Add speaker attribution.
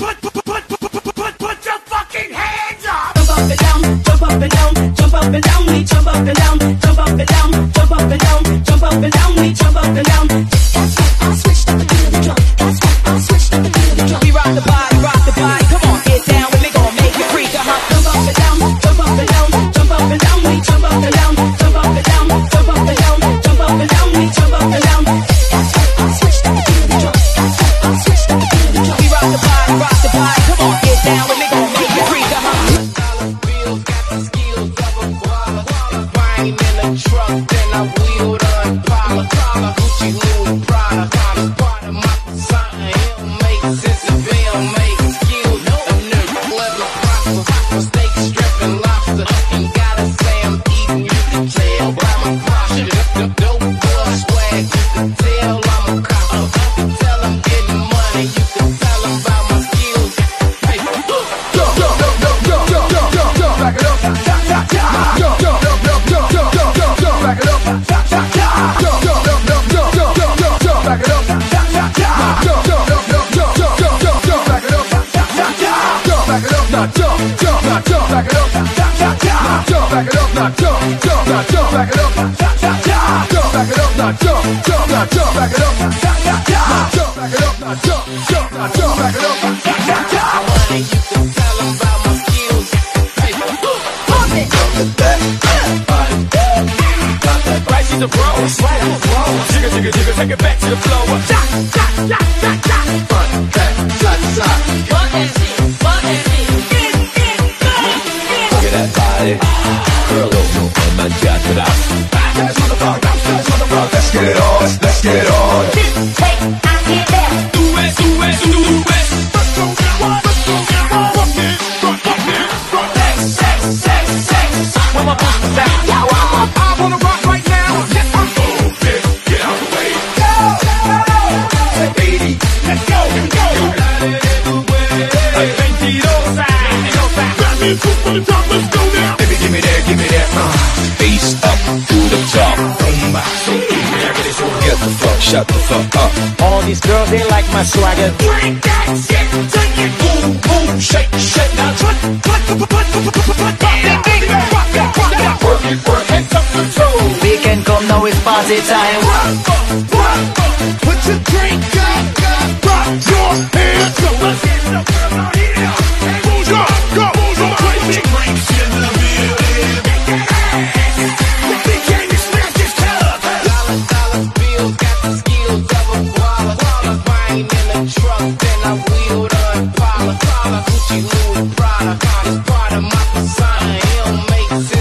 Speaker 1: Put your fucking hands up.
Speaker 2: Jump up and down, jump up and down, jump up and down, we jump up and down, jump up and down, jump up and down, jump up and down, we jump up and down. That's right, I switched up the beat of the drum. That's right, I switched up the beat of the drum.
Speaker 3: We rock the body, come on, get down with me, gon' make you free, come on.
Speaker 2: Jump up and down, jump up and down, jump up and down, we jump up and down, jump up and down, jump up and down, jump up and down, we jump up and down. That's right, I switched up the beat of the drum. That's right, I switched up the beat of the drum.
Speaker 3: We rock the body, come on, get down with me, gon' make you free, come on.
Speaker 4: Dollar bills got the skills of a baller. Wine in the truck, then I wheeled on Impala. Gucci, Louis, Prada. Part of my persona, it don't make sense if it don't make skills. A nigga clever, prosper, steak, strip, and lobster. Ain't gotta say I'm eating, you can tell by my posture. Dope boy swag, you can tell I'm a copper. You can tell I'm getting money, you can tell I'm about my skills. Hey,
Speaker 1: Back it up, back it
Speaker 5: She's a pro, jigga, jigga, jigga, take it back to the floor.
Speaker 1: Front, back, side to side.
Speaker 5: Look at that body, girl, oh, man, got it out.
Speaker 1: That's on the block, that's on the block. Let's get it on, let's get it on.
Speaker 5: Do it.
Speaker 1: Let's go now, let's go now. Front, sex.
Speaker 5: Where my boots at?
Speaker 1: I wanna rock right now. Yes, I'm moving. Get out the way. Go. Say 80. Let's go.
Speaker 5: Hey, mentirosa.
Speaker 1: Grab me a foot from the top. Let's go now.
Speaker 5: Baby, give me that. Face up to the top. Get the fuck, shut the fuck up. All these girls, they like my swagger.
Speaker 1: Bring that shit, take it. Boom, shake, now. Work it, up control.
Speaker 3: We can come now, it's party time.
Speaker 1: Put your drink up, rock your hands up. Let's get the girl out here. Move your crazy drinks in the building. We came to smash this club.
Speaker 4: Dollar bills got the skills of a baller. Wine in the truck, then I wheeled on Impala. Gucci, Louis, Prada. It's part of my persona, it don't make sense.